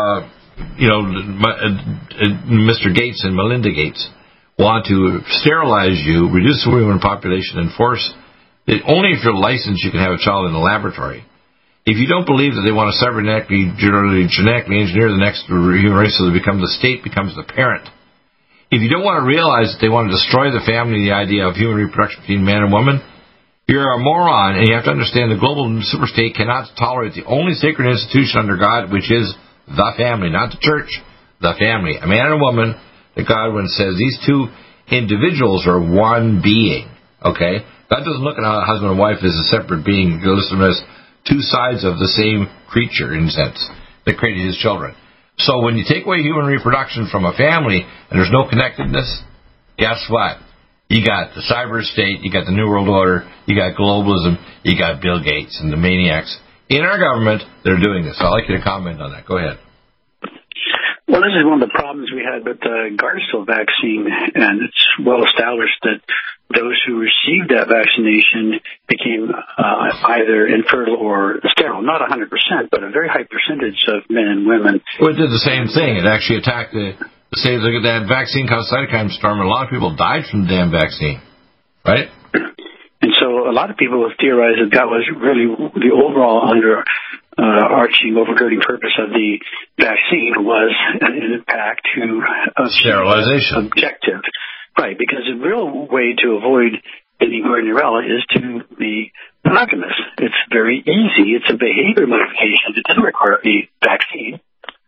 Mr. Gates and Melinda Gates want to sterilize you, reduce the women population, and force that only if you're licensed you can have a child in the laboratory. If you don't believe that they want to cybernetically, genetically engineer the next human race so that the state becomes the parent. If you don't want to realize that they want to destroy the family, the idea of human reproduction between man and woman, you're a moron, and you have to understand the global superstate cannot tolerate the only sacred institution under God, which is the family, not the church, the family. A man and a woman, that God, when says these two individuals are one being, okay? God doesn't look at a husband and wife as a separate being. He looks at them as two sides of the same creature, in a sense, that created his children. So when you take away human reproduction from a family and there's no connectedness, guess what? You got the cyber state, you got the New World Order, you got globalism, you got Bill Gates and the maniacs in our government that are doing this. I'd like you to comment on that. Go ahead. Well, this is one of the problems we had with the Gardasil vaccine, and it's well established that those who received that vaccination became either infertile or sterile. Not 100%, but a very high percentage of men and women. Well, it did the same thing. It actually attacked look at that vaccine caused cytokine storm, and a lot of people died from the damn vaccine, right? And so a lot of people have theorized that was really the overall overgirding purpose of the vaccine was an impact to sterilization objective. Right, because the real way to avoid getting Gardnerella is to be monogamous. It's very easy. It's a behavior modification. It doesn't require a vaccine.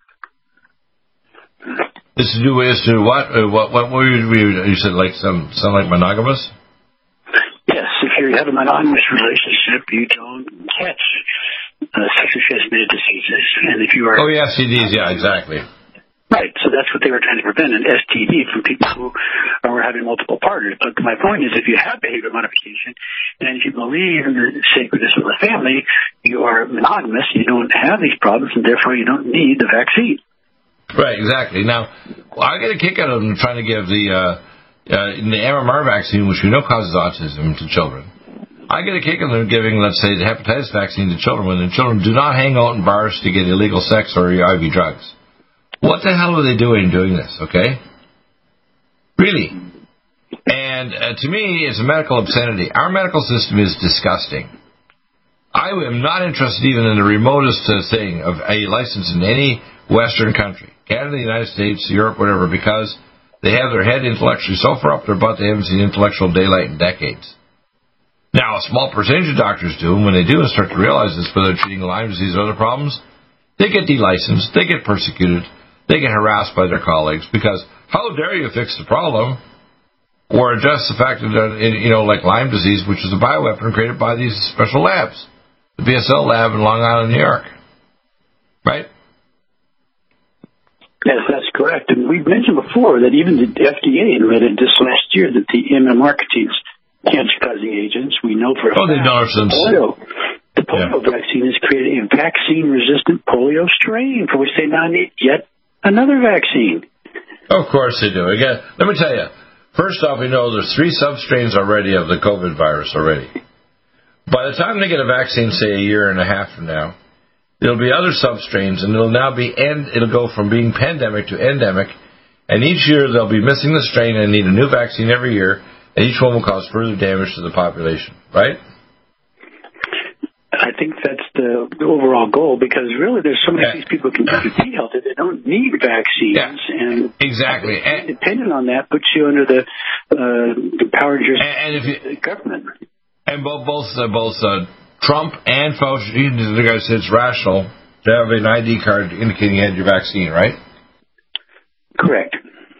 This is to what? What were you said, like sound like monogamous? Yes, if you have a monogamous relationship, you don't catch sexually transmitted diseases, and if you are STDs, yeah, exactly. Right, so that's what they were trying to prevent, an STD from people who were having multiple partners. But my point is, if you have behavior modification, and if you believe in the sacredness of the family, you are monogamous, you don't have these problems, and therefore you don't need the vaccine. Right, exactly. Now, I get a kick out of them trying to give the MMR vaccine, which we know causes autism to children. I get a kick out of them giving, let's say, the hepatitis vaccine to children when the children do not hang out in bars to get illegal sex or IV drugs. What the hell are they doing this, okay? Really. And to me, it's a medical obscenity. Our medical system is disgusting. I am not interested even in the remotest thing of a license in any Western country, Canada, the United States, Europe, whatever, because they have their head intellectually so far up their butt they haven't seen intellectual daylight in decades. Now, a small percentage of doctors do, and when they do and start to realize this, whether they're treating Lyme disease or other problems, they get delicensed, they get persecuted, they get harassed by their colleagues, because how dare you fix the problem or address the fact that, like Lyme disease, which is a bioweapon created by these special labs, the BSL lab in Long Island, New York. Right? Yes, that's correct. And we've mentioned before that even the FDA admitted this last year that the MMR contains cancer-causing agents. We know for a fact they know since the polio vaccine has created a vaccine-resistant polio strain for which they now need yet another vaccine. Of course they do. Again, let me tell you. First off, we know there's 3 substrains already of the COVID virus already. By the time they get a vaccine, say a year and a half from now, there'll be other substrains, and it'll go from being pandemic to endemic, and each year they'll be missing the strain and need a new vaccine every year, and each one will cause further damage to the population, right? I think that's the overall goal, because really there's so many of these people who can be healthy, they don't need vaccines, and exactly. And dependent on that puts you under the power of the government. And both Trump and Fauci, the guy said it's rational to have an ID card indicating you had your vaccine, right? Correct.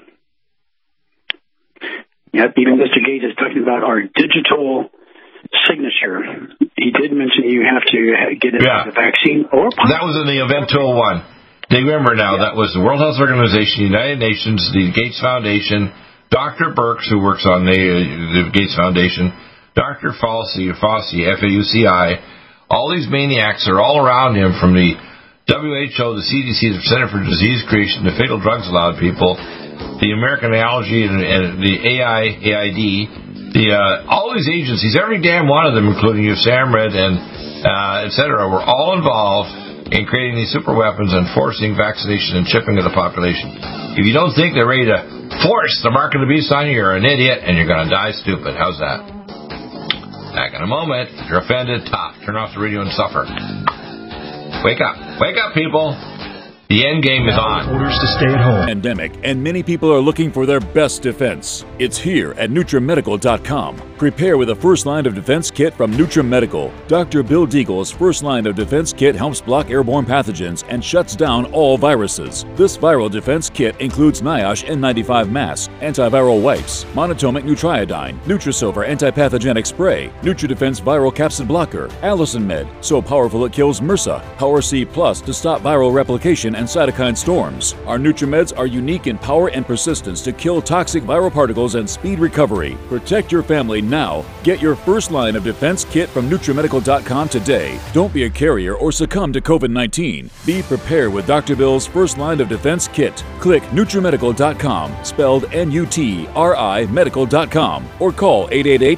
Yep, even Mr. Gates is talking about our digital signature. He did mention you have to get the vaccine or that was in the Event 201. They remember now that was the World Health Organization, the United Nations, the Gates Foundation, Dr. Birx, who works on the Gates Foundation, Dr. Fauci, F-A-U-C-I, all these maniacs are all around him, from the WHO, the CDC, the Center for Disease Creation, the Fatal Drugs Allowed people, the American Allergy and the AID, all these agencies, every damn one of them, including USAMRIID and et cetera, were all involved in creating these super weapons and forcing vaccination and chipping of the population. If you don't think they're ready to force the mark of the beast on you, you're an idiot and you're going to die stupid. How's that? Back in a moment. If you're offended, turn off the radio and suffer. Wake up. Wake up, people. The end game is on. Orders to stay at home. Pandemic, and many people are looking for their best defense. It's here at NutriMedical.com. Prepare with a first line of defense kit from NutriMedical. Dr. Bill Deagle's first line of defense kit helps block airborne pathogens and shuts down all viruses. This viral defense kit includes NIOSH N95 mask, antiviral wipes, monatomic Nutriodine, Nutrisilver antipathogenic spray, NutriDefense viral capsid blocker, Allison Med, so powerful it kills MRSA, Power C Plus to stop viral replication and cytokine storms. Our NutriMeds are unique in power and persistence to kill toxic viral particles and speed recovery. Protect your family now. Get your first line of defense kit from NutriMedical.com today. Don't be a carrier or succumb to COVID-19. Be prepared with Dr. Bill's first line of defense kit. Click NutriMedical.com, spelled N-U-T-R-I Medical.com, or call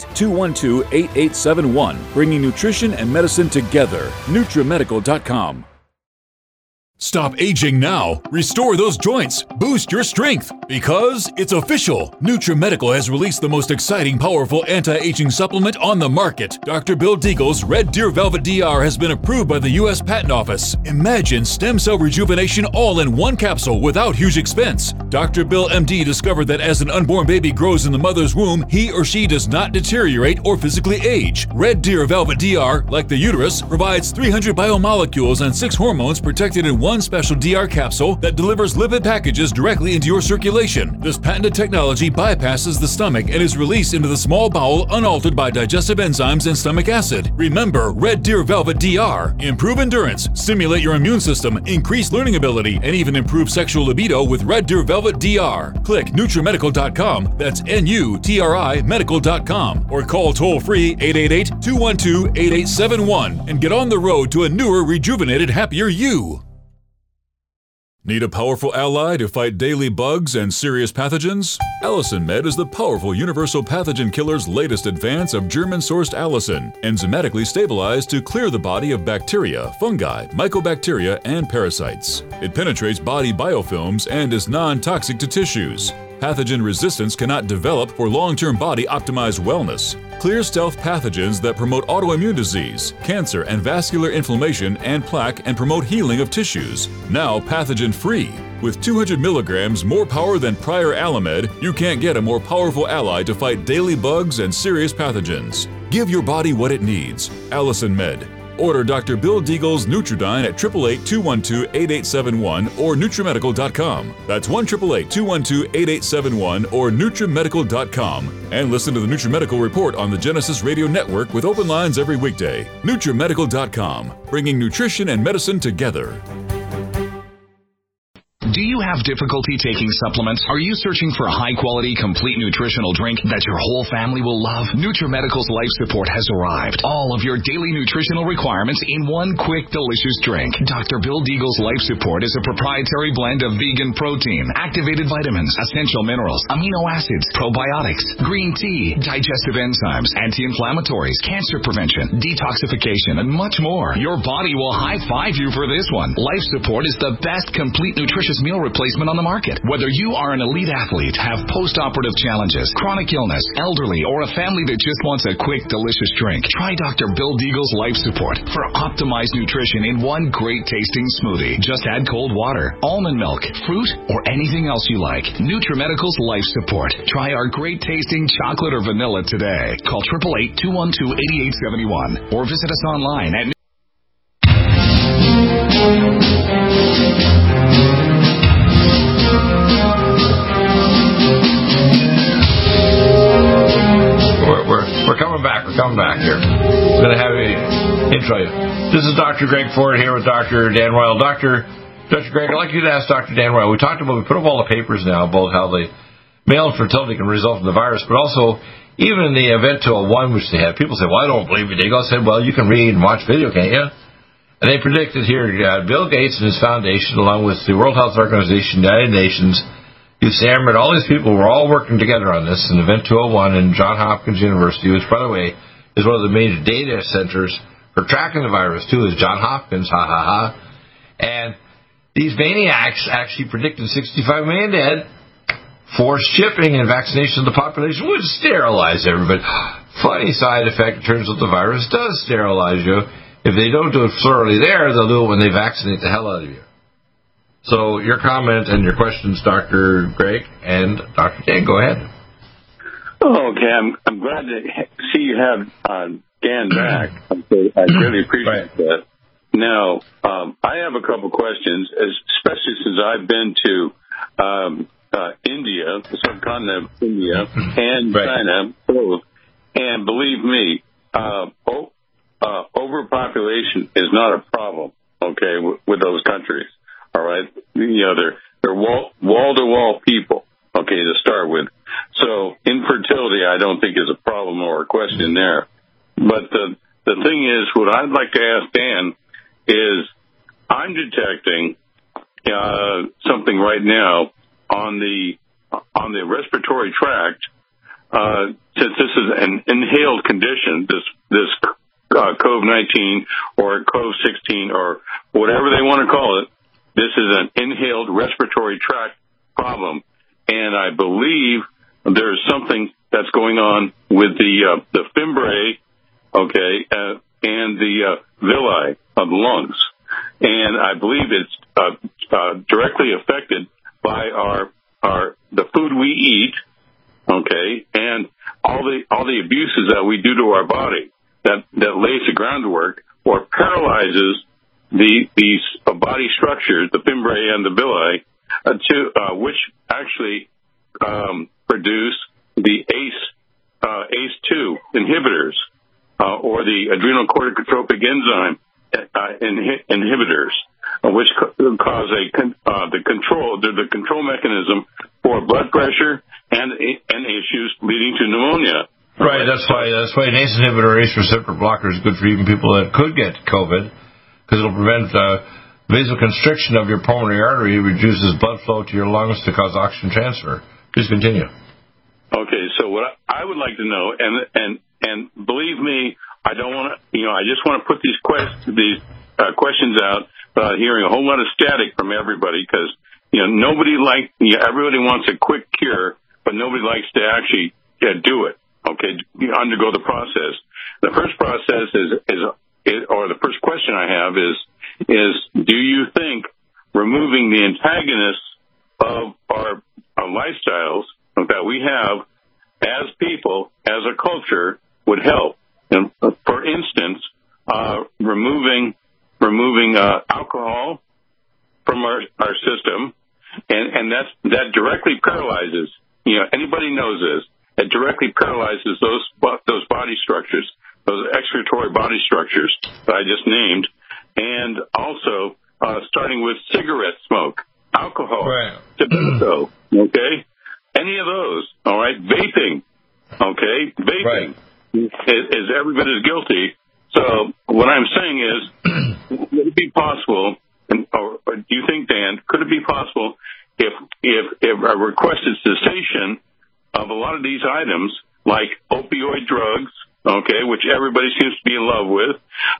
888-212-8871, bringing nutrition and medicine together. NutriMedical.com. Stop aging now. Restore those joints. Boost your strength. Because it's official. NutriMedical has released the most exciting, powerful anti-aging supplement on the market. Dr. Bill Deagle's Red Deer Velvet DR has been approved by the U.S. Patent Office. Imagine stem cell rejuvenation all in one capsule without huge expense. Dr. Bill MD discovered that as an unborn baby grows in the mother's womb, he or she does not deteriorate or physically age. Red Deer Velvet DR, like the uterus, provides 300 biomolecules and 6 hormones protected in one special DR capsule that delivers lipid packages directly into your circulation. This patented technology bypasses the stomach and is released into the small bowel unaltered by digestive enzymes and stomach acid. Remember Red Deer Velvet DR. Improve endurance, stimulate your immune system, increase learning ability, and even improve sexual libido with Red Deer Velvet DR. Click NutriMedical.com, that's N-U-T-R-I Medical.com, or call toll-free 888-212-8871 and get on the road to a newer, rejuvenated, happier you. Need a powerful ally to fight daily bugs and serious pathogens? Allison Med is the powerful universal pathogen killer's latest advance of German-sourced allicin, enzymatically stabilized to clear the body of bacteria, fungi, mycobacteria, and parasites. It penetrates body biofilms and is non-toxic to tissues. Pathogen resistance cannot develop for long-term body-optimized wellness. Clear stealth pathogens that promote autoimmune disease, cancer and vascular inflammation and plaque and promote healing of tissues. Now pathogen-free. With 200 milligrams more power than prior Alamed, you can't get a more powerful ally to fight daily bugs and serious pathogens. Give your body what it needs. Allison Med. Order Dr. Bill Deagle's Nutridyne at 888-212-8871 or NutriMedical.com. That's 1-888-212-8871 or NutriMedical.com. And listen to the NutriMedical Report on the Genesis Radio Network with open lines every weekday. NutriMedical.com, bringing nutrition and medicine together. Do you have difficulty taking supplements? Are you searching for a high-quality, complete nutritional drink that your whole family will love? NutriMedical's Life Support has arrived. All of your daily nutritional requirements in one quick, delicious drink. Dr. Bill Deagle's Life Support is a proprietary blend of vegan protein, activated vitamins, essential minerals, amino acids, probiotics, green tea, digestive enzymes, anti-inflammatories, cancer prevention, detoxification, and much more. Your body will high-five you for this one. Life Support is the best complete nutritious meal replacement on the market. Whether you are an elite athlete, have post-operative challenges, chronic illness, elderly, or a family that just wants a quick, delicious drink, try Dr. Bill Deagle's Life Support for optimized nutrition in one great-tasting smoothie. Just add cold water, almond milk, fruit, or anything else you like. NutriMedical's Life Support. Try our great-tasting chocolate or vanilla today. Call 888-212-8871 or visit us online at We're coming back here. I'm going to have you intro you. This is Dr. Greg Ford here with Dr. Dan Royal. Dr. Greg, I'd like you to ask Dr. Dan Royal. We put up all the papers now about how the male infertility can result from the virus, but also even in the event to a one which they have, people say, well, I don't believe you. They go said, well, you can read and watch video, can't you? And they predicted here, Bill Gates and his foundation, along with the World Health Organization, United Nations, USAMR, and all these people were all working together on this in Event 201 in Johns Hopkins University, which, by the way, is one of the major data centers for tracking the virus, too, is Johns Hopkins, And these maniacs actually predicted 65 million dead, forced shipping and vaccination of the population would sterilize everybody. Funny side effect, it turns out the virus does sterilize you. If they don't do it thoroughly there, they'll do it when they vaccinate the hell out of you. So your comment and your questions, Dr. Greg and Dr. Dan, go ahead. Okay, I'm glad to see you have Dan back. I really appreciate that. Now, I have a couple questions, especially since I've been to India, the subcontinent of India, and China, both. And believe me, overpopulation is not a problem, okay, with those countries. All right, they're wall-to-wall people, okay, to start with. So infertility, I don't think is a problem or a question there. But the thing is, what I'd like to ask Dan is, I'm detecting something right now on the respiratory tract. Since this is an inhaled condition, this COVID-19 or COVID-16 or whatever they want to call it. This is an inhaled respiratory tract problem, and I believe there's something that's going on with the fimbriae, okay, and the villi of the lungs, and I believe it's directly affected by the food we eat, okay, and all the abuses that we do to our body that lays the groundwork or paralyzes these body structures, the fimbriae and the villi, which actually produce the ACE2 inhibitors or the adrenocorticotropic enzyme inhibitors, which cause the control mechanism for blood pressure and issues leading to pneumonia. Right. That's why an ACE inhibitor, ACE receptor blocker, is good for even people that could get COVID. Because it'll prevent vasoconstriction of your pulmonary artery, reduces blood flow to your lungs to cause oxygen transfer. Please continue. Okay, so what I would like to know, and believe me, I don't want to, I just want to put these questions out without hearing a whole lot of static from everybody, because everybody wants a quick cure, but nobody likes to actually do it. Okay, undergo the process. The first process the first question I have is do you think removing the antagonists of our lifestyles that we have as people, as a culture, would help. And for instance, removing alcohol from our system, and that directly paralyzes. Anybody knows this. It directly paralyzes those body structures, those excretory body structures that I just named, and also starting with cigarette smoke, alcohol, tobacco, okay? Any of those, all right? Vaping, okay? Vaping is every bit as guilty. So what I'm saying is, would it be possible, or do you think, Dan, could it be possible if a requested cessation of a lot of these items, like opioid drugs, okay, which everybody seems to be in love with,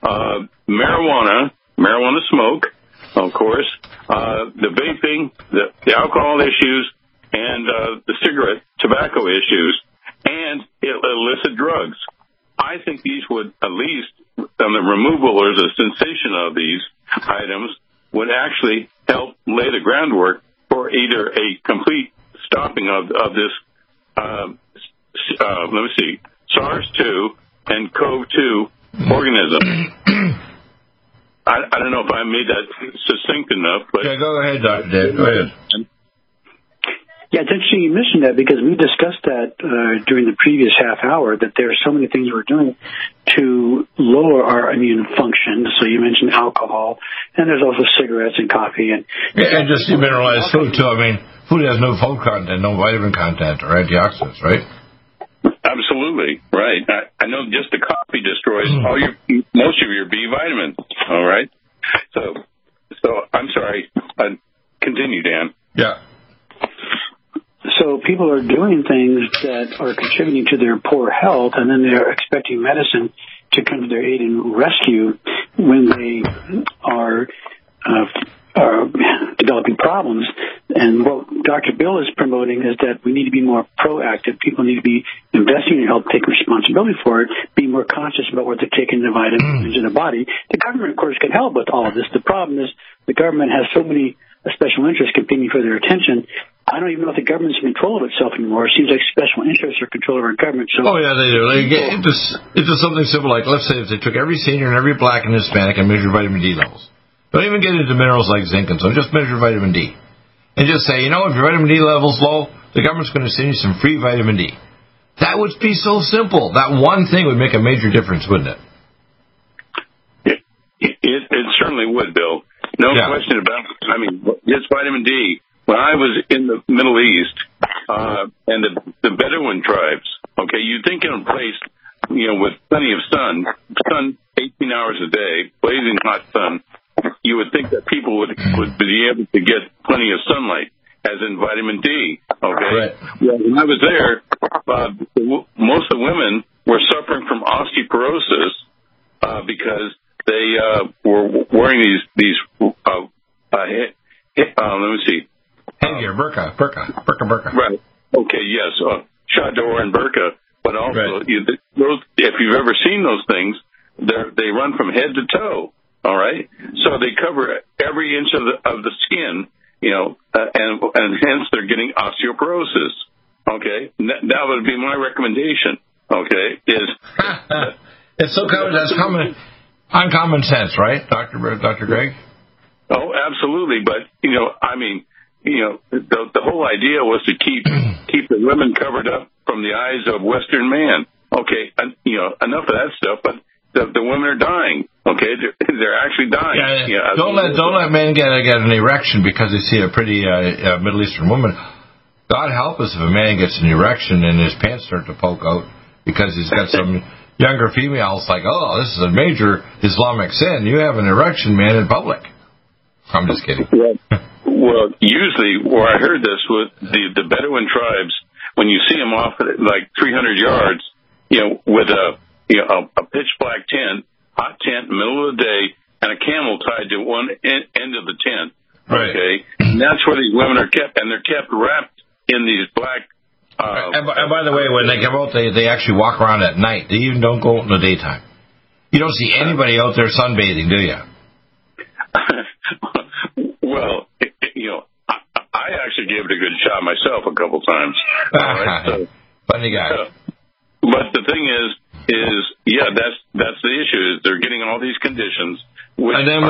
marijuana smoke, of course, the vaping, the alcohol issues, and the cigarette, tobacco issues, and illicit drugs. I think these would, at least on the removal or the cessation of these items, would actually help lay the groundwork for either a complete stopping of this, SARS-2 and CoV-2 organism. I don't know if I made that succinct enough, but go ahead, Dr. Dave. Go ahead. Yeah, it's interesting you mentioned that, because we discussed that during the previous half hour, that there are so many things we're doing to lower our immune function. So you mentioned alcohol, and there's also cigarettes and coffee. And just demineralized food, too. I mean, food has no food content, no vitamin content or antioxidants, right? Absolutely, right. I know just the coffee destroys most of your B vitamins, all right? So I'm sorry. Continue, Dan. Yeah. So people are doing things that are contributing to their poor health, and then they're expecting medicine to come to their aid and rescue when they are developing problems. And what Dr. Bill is promoting is that we need to be more proactive. People need to be investing in health, take responsibility for it, be more conscious about what they're taking the vitamins into their body. The government, of course, can help with all of this. The problem is the government has so many special interests competing for their attention. I don't even know if the government's in control of itself anymore. It seems like special interests are control of our government. So, yeah, they do. It's just something simple like, let's say if they took every senior and every black and Hispanic and measured vitamin D levels. Don't even get into minerals like zinc and so, just measure vitamin D. And just say, if your vitamin D level's low, the government's going to send you some free vitamin D. That would be so simple. That one thing would make a major difference, wouldn't it? It certainly would, Bill. No question about it. I mean, just vitamin D. When I was in the Middle East and the Bedouin tribes, okay, you'd think in a place, with plenty of sun 18 hours a day, blazing hot sun, you would think that people would be able to get plenty of sunlight, as in vitamin D, okay? Right. Yeah, when I was there, most of the women were suffering from osteoporosis because they were wearing these headgear, burqa. Right. Okay, yes, chador and burqa, but also, if you've ever seen those things, they run from head to toe. All right, so they cover every inch of the skin, and hence they're getting osteoporosis. Okay, that would be my recommendation. Okay, it's so common. That's uncommon sense, right, Dr. Greg? Oh, absolutely. But the whole idea was to keep the women covered up from the eyes of Western man. Okay, enough of that stuff, but. The women are dying. Okay, they're actually dying. Don't let men get an erection because they see a pretty Middle Eastern woman. God help us if a man gets an erection and his pants start to poke out because he's got some younger females like, oh, this is a major Islamic sin. You have an erection, man, in public. I'm just kidding. Well, usually where I heard this with the Bedouin tribes, when you see them off at like 300 yards, with a pitch black tent, hot tent in the middle of the day, and a camel tied to one end of the tent. Right. Okay, and that's where these women are kept, and they're kept wrapped in these black. And by the way, when they come out, they actually walk around at night. They even don't go out in the daytime. You don't see anybody out there sunbathing, do you? Well, I actually gave it a good shot myself a couple times. All right, so, funny guy. But the thing is that's the issue. Is they're getting all these conditions. And then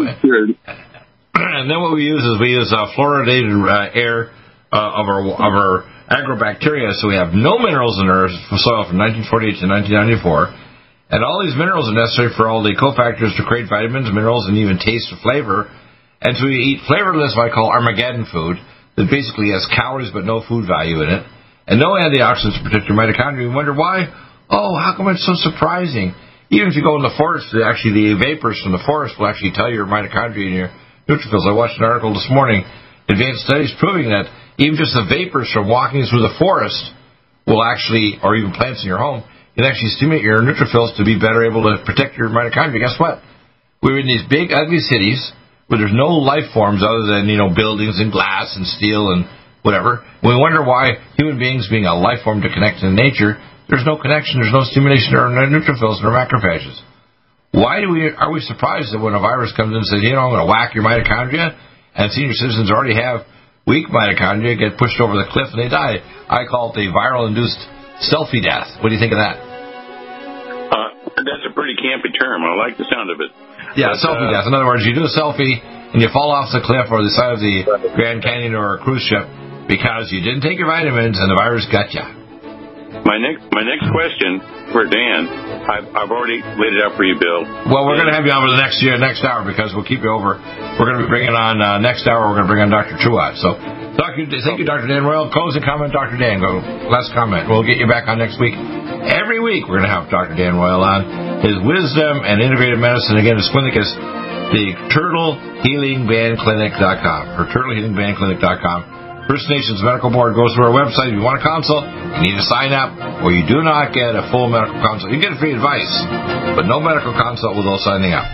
what we use is fluoridated air of our agrobacteria, so we have no minerals in our soil from 1948 to 1994. And all these minerals are necessary for all the cofactors to create vitamins, minerals, and even taste or flavor. And so we eat flavorless, what I call Armageddon food, that basically has calories but no food value in it, and no antioxidants to protect your mitochondria. You wonder why? Oh, how come it's so surprising? Even if you go in the forest, actually the vapors from the forest will actually tell your mitochondria and your neutrophils. I watched an article this morning, advanced studies proving that even just the vapors from walking through the forest will actually, or even plants in your home, can actually stimulate your neutrophils to be better able to protect your mitochondria. Guess what? We're in these big, ugly cities where there's no life forms other than, buildings and glass and steel and whatever. We wonder why human beings, being a life form to connect to nature, there's no connection, there's no stimulation of our neutrophils and our macrophages. Why are we surprised that when a virus comes in and says, I'm going to whack your mitochondria, and senior citizens already have weak mitochondria, get pushed over the cliff and they die? I call it the viral-induced selfie death. What do you think of that? That's a pretty campy term. I like the sound of it. Yeah, selfie death. In other words, you do a selfie and you fall off the cliff or the side of the Grand Canyon or a cruise ship because you didn't take your vitamins and the virus got you. My next question for Dan, I've already laid it out for you, Bill. Well, we're going to have you over the next hour because we'll keep you over. We're going to be bringing on next hour. We're going to bring on Dr. Truott. So, thank you, Dr. Dan Royal. Closing comment, Dr. Dan. Go last comment. We'll get you back on next week. Every week we're going to have Dr. Dan Royal on. His wisdom and integrative medicine. Again, his clinic is the TurtleHealingBandClinic.com or TurtleHealingBandClinic.com. First Nations Medical Board goes to our website. If you want a consult, you need to sign up, or you do not get a full medical consult. You get free advice, but no medical consult without signing up.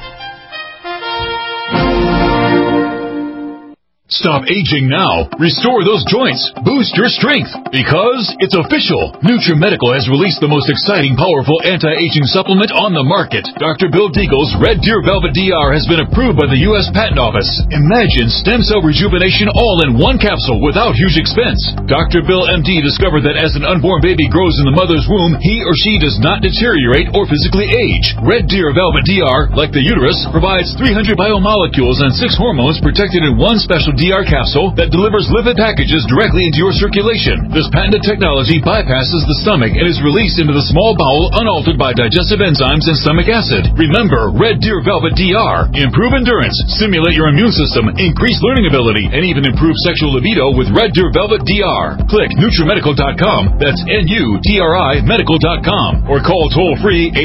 Stop aging now. Restore those joints. Boost your strength. Because it's official. NutriMedical has released the most exciting, powerful anti-aging supplement on the market. Dr. Bill Deagle's Red Deer Velvet DR has been approved by the U.S. Patent Office. Imagine stem cell rejuvenation all in one capsule without huge expense. Dr. Bill MD discovered that as an unborn baby grows in the mother's womb, he or she does not deteriorate or physically age. Red Deer Velvet DR, like the uterus, provides 300 biomolecules and 6 hormones protected in one special DR capsule that delivers lipid packages directly into your circulation. This patented technology bypasses the stomach and is released into the small bowel unaltered by digestive enzymes and stomach acid. Remember, Red Deer Velvet DR. Improve endurance, stimulate your immune system, increase learning ability, and even improve sexual libido with Red Deer Velvet DR. Click NutriMedical.com, that's NUTRI Medical.com, or call toll-free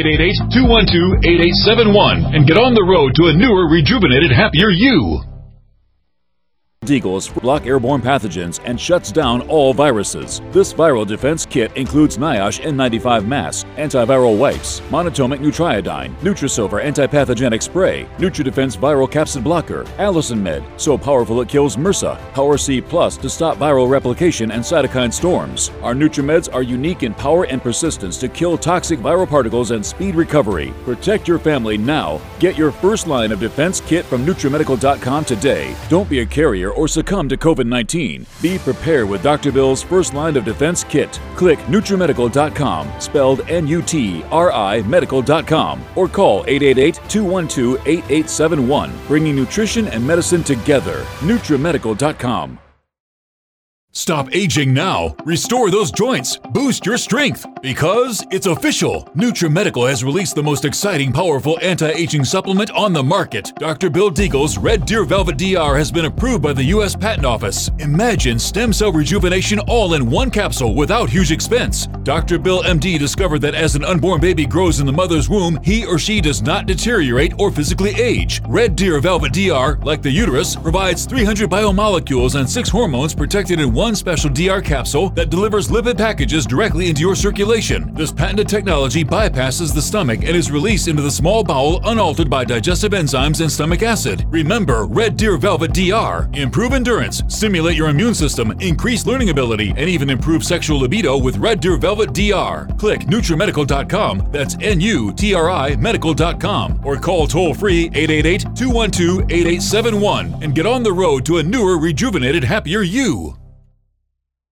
888-212-8871 and get on the road to a newer, rejuvenated, happier you. Deagles block airborne pathogens and shuts down all viruses. This viral defense kit includes NIOSH N95 mask, antiviral wipes, monotomic Nutriodine, Nutrisilver antipathogenic spray, NutriDefense viral capsid blocker, Allison Med, so powerful it kills MRSA, Power C Plus to stop viral replication and cytokine storms. Our NutriMeds are unique in power and persistence to kill toxic viral particles and speed recovery. Protect your family now. Get your first line of defense kit from NutriMedical.com today. Don't be a carrier or succumb to COVID-19. Be prepared with Dr. Bill's first line of defense kit. Click NutriMedical.com, spelled N-U-T-R-I Medical.com, or call 888-212-8871, bringing nutrition and medicine together. NutriMedical.com. Stop aging now. Restore those joints. Boost your strength. Because it's official. NutriMedical has released the most exciting, powerful anti-aging supplement on the market. Dr. Bill Deagle's Red Deer Velvet DR has been approved by the U.S. Patent Office. Imagine stem cell rejuvenation all in one capsule without huge expense. Dr. Bill MD discovered that as an unborn baby grows in the mother's womb, he or she does not deteriorate or physically age. Red Deer Velvet DR, like the uterus, provides 300 biomolecules and 6 hormones protected in one one special DR capsule that delivers lipid packages directly into your circulation. This patented technology bypasses the stomach and is released into the small bowel unaltered by digestive enzymes and stomach acid. Remember Red Deer Velvet DR. Improve endurance, stimulate your immune system, increase learning ability, and even improve sexual libido with Red Deer Velvet DR. Click NutriMedical.com, that's N-U-T-R-I Medical.com, or call toll-free 888-212-8871 and get on the road to a newer, rejuvenated, happier you.